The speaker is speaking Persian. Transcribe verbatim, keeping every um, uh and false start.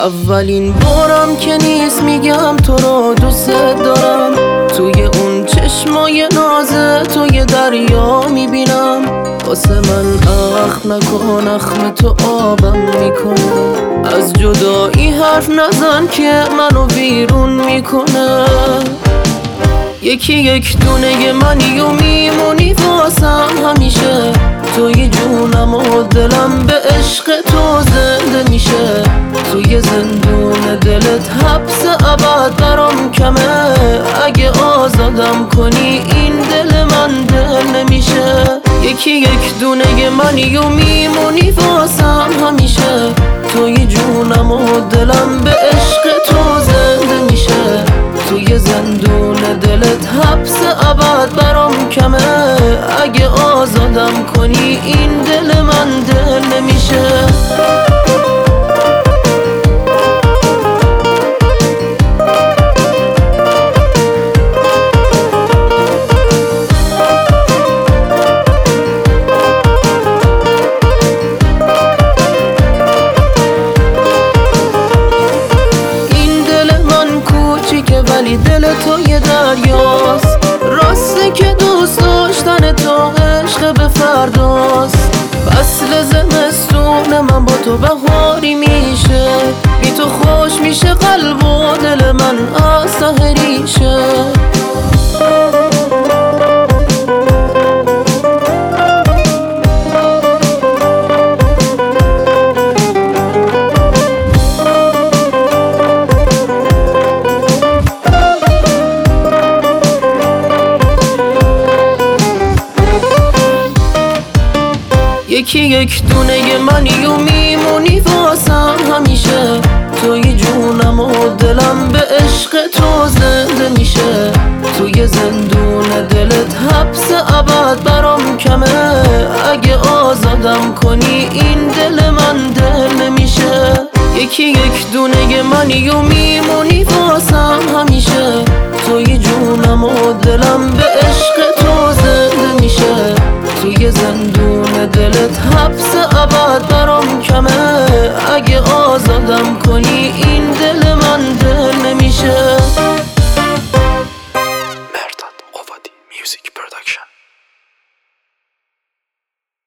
اولین بارم که نیست میگم تو رو دوست دارم، توی اون چشمای نازه توی دریا میبینم. واسه من اخم نکن، اخم تو آبم میکنه. از جدایی حرف نزن که منو بیرون میکنه. یکی یک دونه منی و میمونی واسم همیشه، توی جونم و دلم به عشق تو زنده میشه. توی زندون دلت حبس ابد برام کمه، اگه آزادم کنی این دل من دل نمیشه. یکی یک دونه منی و میمونی واسم همیشه، توی جونم و دلم به عشق تو زنده میشه. توی زندون دلت حبس ابد برام کمه، اگه آزادم کنی این دل من دل نمیشه. ولی دل تو یه دریاست، راسته که دوست داشتن تو عشق به فرداست. فصل زمستون من با تو بهاری میشه، بی تو خوش میشه قلب و دل من از ته ریشه. یکی یک دونه منی و میمونی واسم همیشه، توی جونم و دلم به عشق تو زنده میشه. توی زندون دلت حبس ابد برام کمه، اگه آزادم کنی این دل من دل نمیشه. یکی یک دونه منی و میمونی واسم همیشه، توی جونم و دلم به عشق تو زنده میشه. توی زندون دلت حبس ابد برام کمه، اگه آزادم کنی این دل من دل نمیشه.